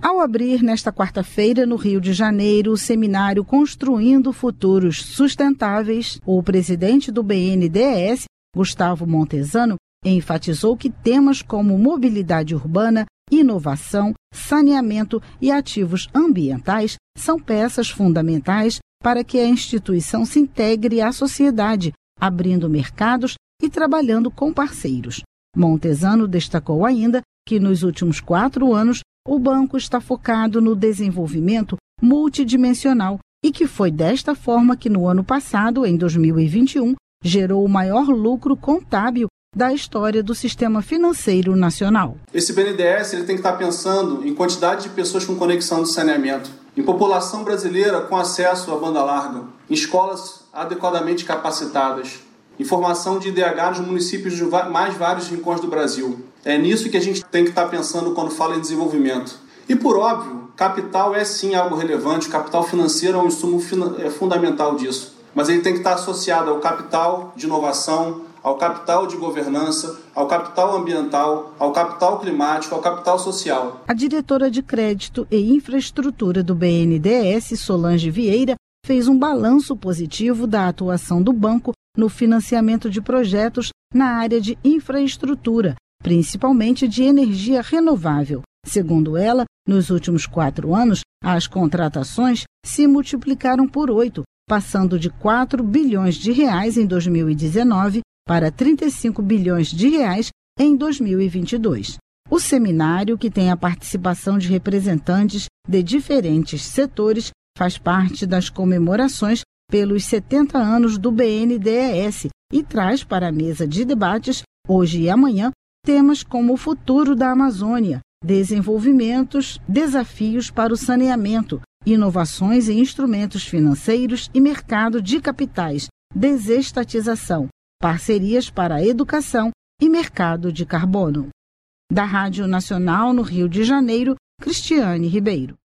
Ao abrir nesta quarta-feira no Rio de Janeiro o seminário Construindo Futuros Sustentáveis, o presidente do BNDES, Gustavo Montesano, enfatizou que temas como mobilidade urbana, inovação, saneamento e ativos ambientais são peças fundamentais para que a instituição se integre à sociedade, abrindo mercados e trabalhando com parceiros. Montesano destacou ainda que nos últimos 4 anos o banco está focado no desenvolvimento multidimensional e que foi desta forma que no ano passado, em 2021, gerou o maior lucro contábil da história do sistema financeiro nacional. Esse BNDES tem que estar pensando em quantidade de pessoas com conexão de saneamento, em população brasileira com acesso à banda larga, em escolas adequadamente capacitadas, em formação de IDH nos municípios de mais vários rincões do Brasil. É nisso que a gente tem que estar pensando quando fala em desenvolvimento. E por óbvio, capital é sim algo relevante, o capital financeiro é um insumo fundamental disso. Mas ele tem que estar associado ao capital de inovação, ao capital de governança, ao capital ambiental, ao capital climático, ao capital social. A diretora de Crédito e Infraestrutura do BNDES, Solange Vieira, fez um balanço positivo da atuação do banco no financiamento de projetos na área de infraestrutura, principalmente de energia renovável. Segundo ela, nos últimos 4 anos, as contratações se multiplicaram por 8, passando de 4 bilhões de reais em 2019 para 35 bilhões de reais em 2022. O seminário, que tem a participação de representantes de diferentes setores, faz parte das comemorações pelos 70 anos do BNDES e traz para a mesa de debates, hoje e amanhã, temas como o futuro da Amazônia, desenvolvimentos, desafios para o saneamento, inovações em instrumentos financeiros e mercado de capitais, desestatização, parcerias para a educação e mercado de carbono. Da Rádio Nacional no Rio de Janeiro, Cristiane Ribeiro.